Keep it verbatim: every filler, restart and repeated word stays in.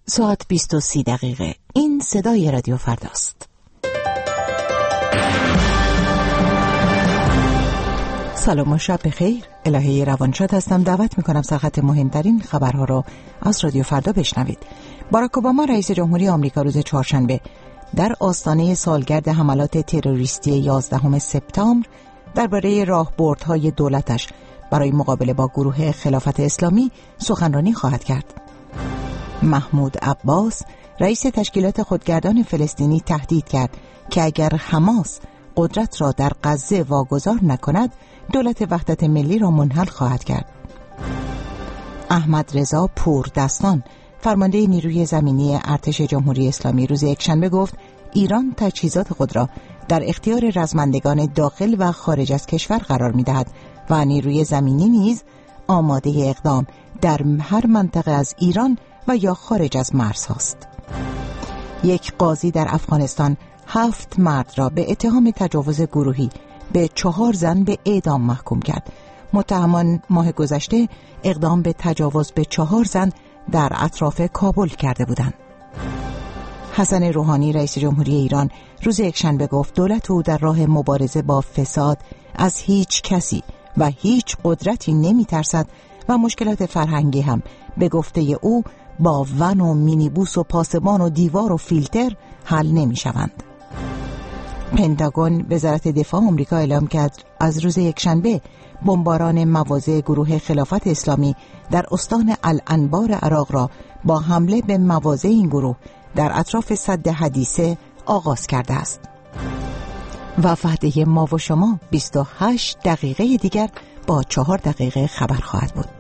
ساعت بیست و سی دقیقه. این صدای رادیو فرداست. سلام و شب بخیر. الهه روانشاد هستم. دعوت میکنم سرخط مهمترین خبرها را از رادیو فردا بشنوید. باراک اوباما رئیس جمهوری آمریکا روز چهارشنبه در آستانه سالگرد حملات تروریستی یازدهم سپتامبر درباره راهبردهای دولتش برای مقابله با گروه خلافت اسلامی سخنرانی خواهد کرد. محمود عباس رئیس تشکیلات خودگردان فلسطینی تهدید کرد که اگر حماس قدرت را در غزه واگذار نکند دولت وحدت ملی را منحل خواهد کرد. احمد رضا پوردستان فرمانده نیروی زمینی ارتش جمهوری اسلامی روز یکشنبه گفت ایران تجهیزات خود را در اختیار رزمندگان داخل و خارج از کشور قرار می‌دهد و نیروی زمینی نیز آماده اقدام در هر منطقه از ایران و یا خارج از مرزهاست. یک قاضی در افغانستان هفت مرد را به اتهام تجاوز گروهی به چهار زن به اعدام محکوم کرد. متهمان ماه گذشته اقدام به تجاوز به چهار زن در اطراف کابل کرده بودند. حسن روحانی رئیس جمهوری ایران روز یکشنبه گفت دولت او در راه مبارزه با فساد از هیچ کسی و هیچ قدرتی نمی ترسد و مشکلات فرهنگی هم به گفته او با ون و مینیبوس و پاسبان و دیوار و فیلتر حل نمی شوند. پنتاگون وزارت دفاع آمریکا اعلام کرد از روز یکشنبه بمباران مواضع گروه خلافت اسلامی در استان الانبار عراق را با حمله به مواضع این گروه در اطراف سد حدیثه آغاز کرده است. و وعده ما و شما بیست و هشت دقیقه دیگر با چهار دقیقه خبر خواهد بود.